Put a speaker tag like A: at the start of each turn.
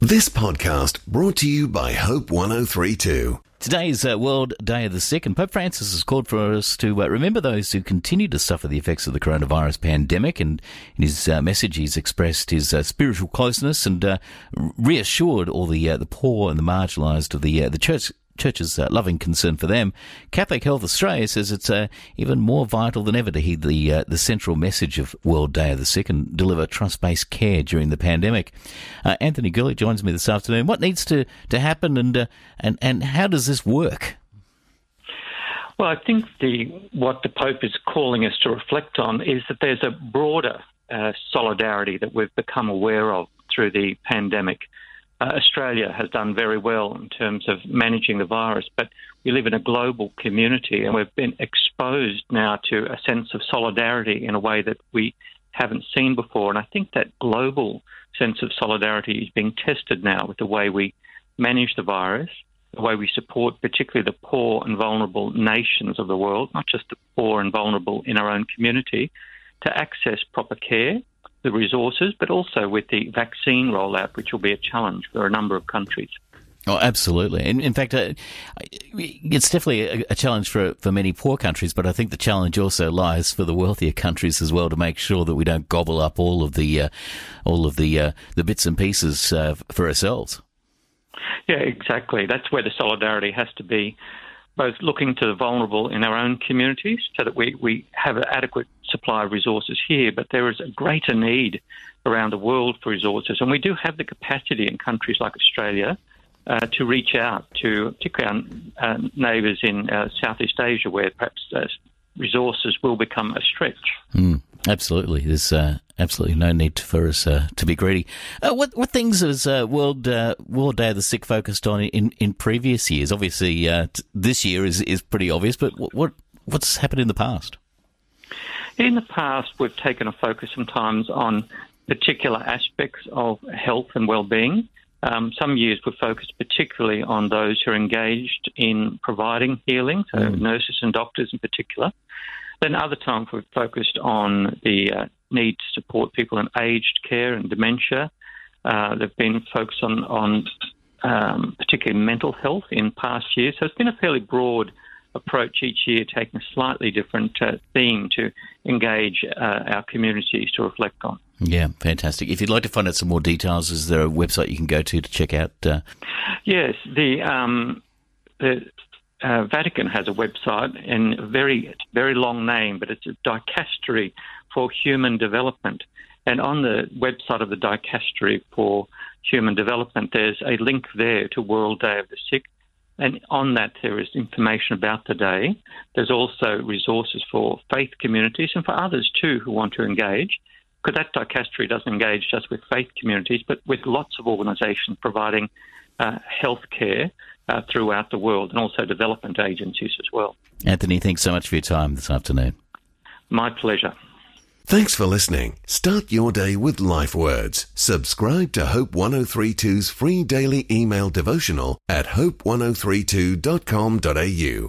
A: This podcast brought to you by Hope 1032.
B: Today is World Day of the Sick, and Pope Francis has called for us to remember those who continue to suffer the effects of the coronavirus pandemic. And in his message, he's expressed his spiritual closeness and reassured all the poor and the marginalised of the Church's loving concern for them. Catholic Health Australia says it's even more vital than ever to heed the central message of World Day of the Sick and deliver trust-based care during the pandemic. Anthony Gurley joins me this afternoon. What needs to happen and how does this work?
C: Well, I think what the Pope is calling us to reflect on is that there's a broader solidarity that we've become aware of through the pandemic. Australia has done very well in terms of managing the virus, but we live in a global community and we've been exposed now to a sense of solidarity in a way that we haven't seen before. And I think that global sense of solidarity is being tested now with the way we manage the virus, the way we support particularly the poor and vulnerable nations of the world, not just the poor and vulnerable in our own community, to access proper care, the resources, but also with the vaccine rollout, which will be a challenge for a number of countries.
B: Oh, absolutely. In fact, it's definitely a challenge for many poor countries, but I think the challenge also lies for the wealthier countries as well to make sure that we don't gobble up all of the bits and pieces for ourselves.
C: Yeah, exactly. That's where the solidarity has to be, both looking to the vulnerable in our own communities so that we have an adequate supply of resources here, but there is a greater need around the world for resources. And we do have the capacity in countries like Australia to reach out to particularly our neighbours in Southeast Asia, where perhaps resources will become a stretch.
B: Absolutely. There's absolutely no need for us to be greedy. What things has World Day of the Sick focused on in previous years? Obviously, this year is pretty obvious, but what's happened in the past?
C: In the past, we've taken a focus sometimes on particular aspects of health and well-being. Some years we've focused particularly on those who are engaged in providing healing, so nurses and doctors in particular. Then other times we've focused on the need to support people in aged care and dementia. They've been focused on particularly mental health in past years. So it's been a fairly broad approach each year, taking a slightly different theme to engage our communities to reflect on.
B: Yeah, fantastic. If you'd like to find out some more details, is there a website you can go to check out?
C: Yes, the Vatican has a website, and a very, very long name, but it's a Dicastery for Human Development. And on the website of the Dicastery for Human Development, there's a link there to World Day of the Sick. And on that, there is information about the day. There's also resources for faith communities and for others too who want to engage, because that dicastery doesn't engage just with faith communities, but with lots of organisations providing health care throughout the world, and also development agencies as well.
B: Anthony, thanks so much for your time this afternoon.
C: My pleasure.
A: Thanks for listening. Start your day with Life Words. Subscribe to Hope 1032's free daily email devotional at hope1032.com.au.